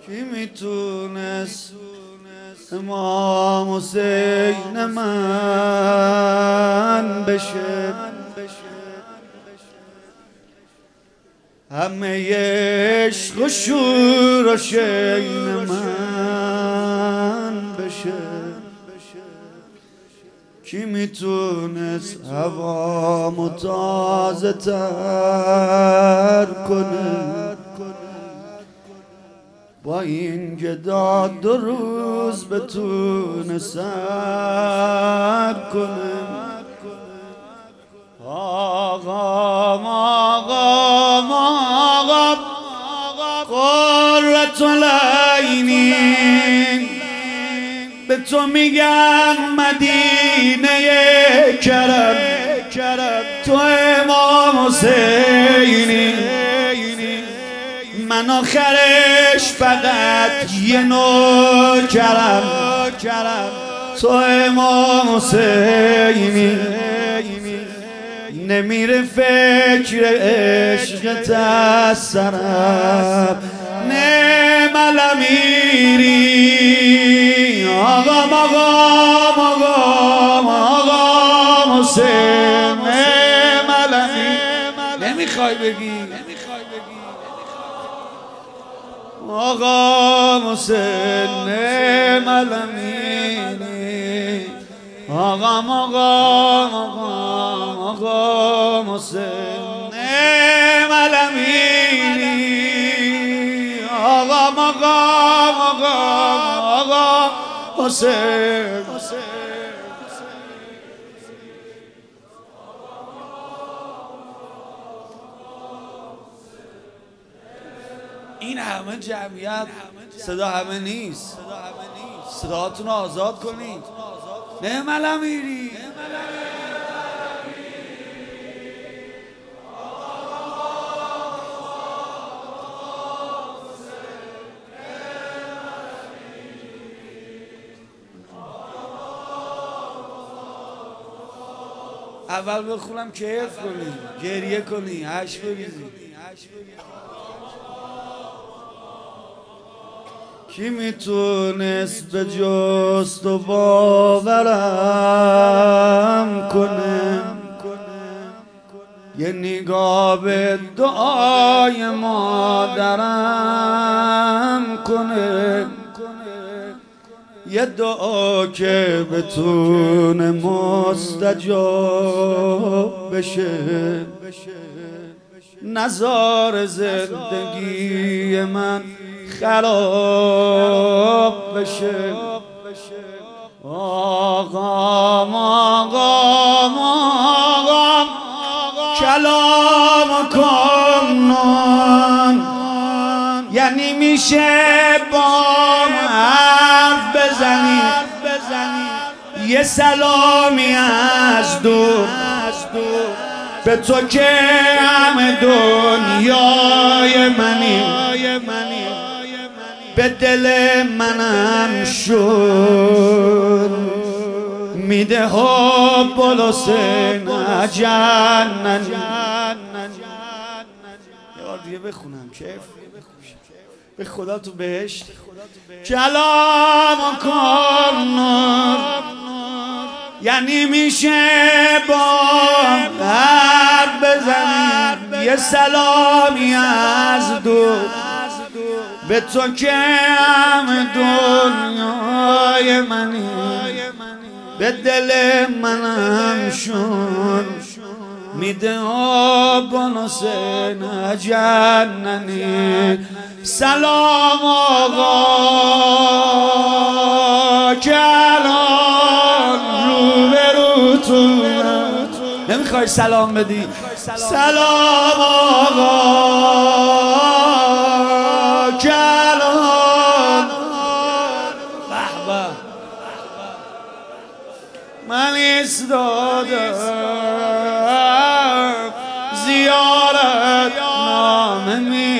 کی میتونست امام حسین من بشه؟ همه عشق و شور و شین من بشه. کی میتونست هوامو تازه تر کنه با این که داد 2 روز بتونه سر کنه؟ آقام آقام آقام قرة العینین به تو میگن مدینه کرم، تو امام حسینی، من آخرش فقط یه نوکرم، تو امام حسینی. نمیره فکر عشقت از سرم، نعم الامیری آقام آقام آقام آقام حسین، نعم الامیری. نمیخوای بگی آقام حسین نعم الامیری، آقام آقام آقام آقام حسین نعم الامیری، آقام آقام آقام آقام حسین. این همه جمعیت، صدا همه نیست، صداتون رو آزاد کنید. نعم الامیری. اول بخونم کیف کنی، گریه کنی، اشک بریزی. کی میتونست به جز تو باورم کنه؟ یه نگاه به دعای مادرم کنه، یه دعا که بتونه مستجاب بشه، نزار زندگی من خراب بشه. آقام آقام آقام کلام کن، یعنی میشه با حرف بزنی، یه سلامی از دور به تو که همه دنیای منی، به دل منم شد میده حب الحسین جنن. یه بار دیگه بخونم کیف به خدا تو بهشت. کلام کن یعنی میشه با حرف بزنی، یه سلامی از دور به تو که همه دنیای منی، به دل منم شد میده آب حسین جننی. سلام آقا کلان روبروتونم. نمیخوای سلام بدی؟ سلام آقا کلان. من ایستادم زیارت نامه